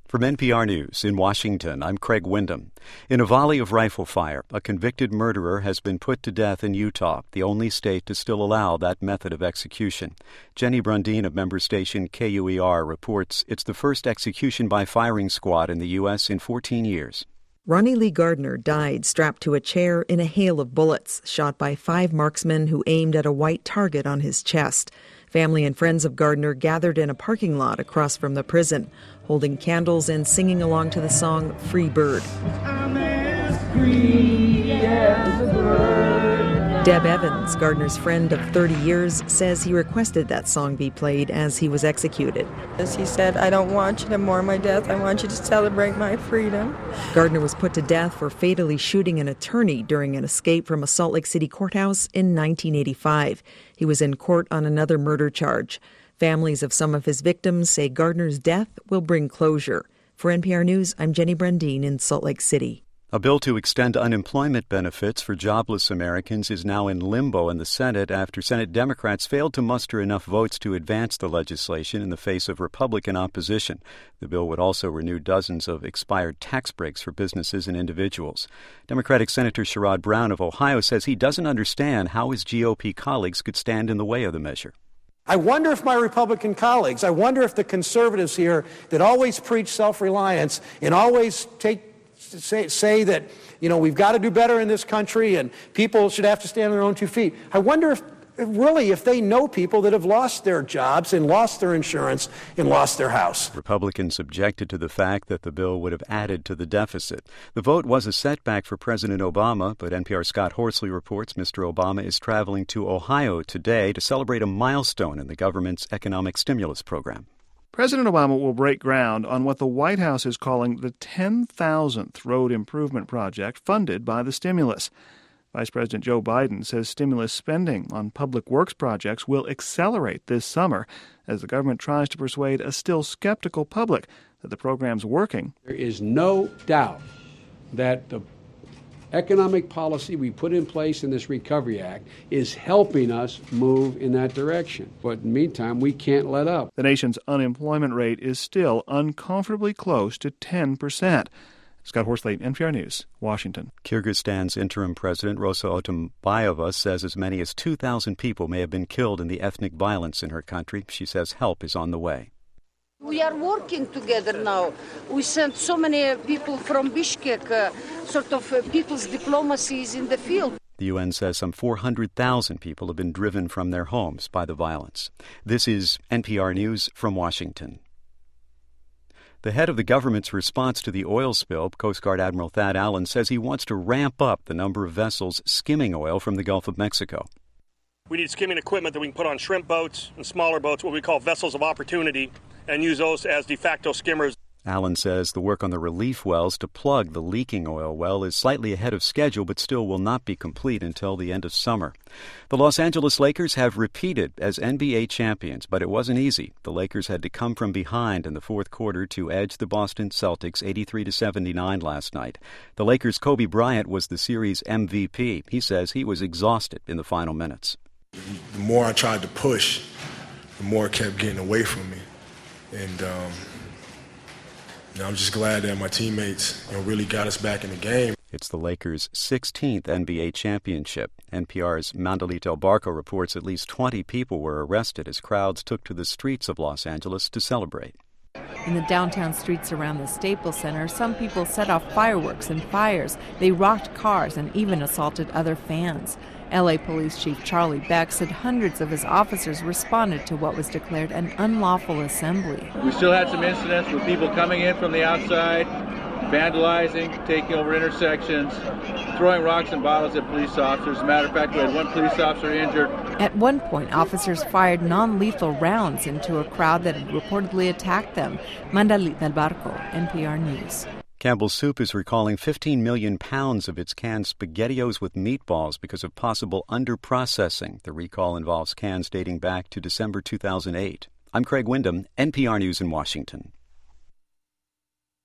From NPR News in Washington, I'm Craig Windham. In a volley of rifle fire, a convicted murderer has been put to death in Utah, the only state to still allow that method of execution. Jenny Brundin of member station KUER reports it's the first execution by firing squad in the U.S. in 14 years. Ronnie Lee Gardner died strapped to a chair in a hail of bullets, shot by 5 marksmen who aimed at a white target on his chest. Family and friends of Gardner gathered in a parking lot across from the prison, holding candles and singing along to the song Free Bird. I'm as free as a bird. Deb Evans, Gardner's friend of 30 years, says he requested that song be played as he was executed. As he said, I don't want you to mourn my death, I want you to celebrate my freedom. Gardner was put to death for fatally shooting an attorney during an escape from a Salt Lake City courthouse in 1985. He was in court on another murder charge. Families of some of his victims say Gardner's death will bring closure. For NPR News, I'm Jenny Brundin in Salt Lake City. A bill to extend unemployment benefits for jobless Americans is now in limbo in the Senate after Senate Democrats failed to muster enough votes to advance the legislation in the face of Republican opposition. The bill would also renew dozens of expired tax breaks for businesses and individuals. Democratic Senator Sherrod Brown of Ohio says he doesn't understand how his GOP colleagues could stand in the way of the measure. I wonder if my Republican colleagues, I wonder if the conservatives here that always preach self-reliance and always say that, we've got to do better in this country and people should have to stand on their own 2 feet. I wonder if they know people that have lost their jobs and lost their insurance and lost their house. Republicans objected to the fact that the bill would have added to the deficit. The vote was a setback for President Obama, but NPR's Scott Horsley reports Mr. Obama is traveling to Ohio today to celebrate a milestone in the government's economic stimulus program. President Obama will break ground on what the White House is calling the 10,000th road improvement project funded by the stimulus. Vice President Joe Biden says stimulus spending on public works projects will accelerate this summer as the government tries to persuade a still skeptical public that the program's working. There is no doubt that the economic policy we put in place in this Recovery Act is helping us move in that direction. But in the meantime, we can't let up. The nation's unemployment rate is still uncomfortably close to 10%. Scott Horsley, NPR News, Washington. Kyrgyzstan's interim president, Rosa Otunbayeva, says as many as 2,000 people may have been killed in the ethnic violence in her country. She says help is on the way. We are working together now. We sent so many people from Bishkek, people's diplomacies in the field. The UN says some 400,000 people have been driven from their homes by the violence. This is NPR News from Washington. The head of the government's response to the oil spill, Coast Guard Admiral Thad Allen, says he wants to ramp up the number of vessels skimming oil from the Gulf of Mexico. We need skimming equipment that we can put on shrimp boats and smaller boats, what we call vessels of opportunity, and use those as de facto skimmers. Allen says the work on the relief wells to plug the leaking oil well is slightly ahead of schedule, but still will not be complete until the end of summer. The Los Angeles Lakers have repeated as NBA champions, but it wasn't easy. The Lakers had to come from behind in the fourth quarter to edge the Boston Celtics 83-79 last night. The Lakers' Kobe Bryant was the series MVP. He says he was exhausted in the final minutes. The more I tried to push, the more it kept getting away from me. And I'm just glad that my teammates really got us back in the game. It's the Lakers' 16th NBA championship. NPR's Mandalit El Barco reports at least 20 people were arrested as crowds took to the streets of Los Angeles to celebrate. In the downtown streets around the Staples Center, some people set off fireworks and fires. They rocked cars and even assaulted other fans. L.A. Police Chief Charlie Beck said hundreds of his officers responded to what was declared an unlawful assembly. We still had some incidents with people coming in from the outside, vandalizing, taking over intersections, throwing rocks and bottles at police officers. As a matter of fact, we had one police officer injured. At one point, officers fired non-lethal rounds into a crowd that had reportedly attacked them. Mandalit Del Barco, NPR News. Campbell's Soup is recalling 15 million pounds of its canned SpaghettiOs with meatballs because of possible underprocessing. The recall involves cans dating back to December 2008. I'm Craig Windham, NPR News in Washington.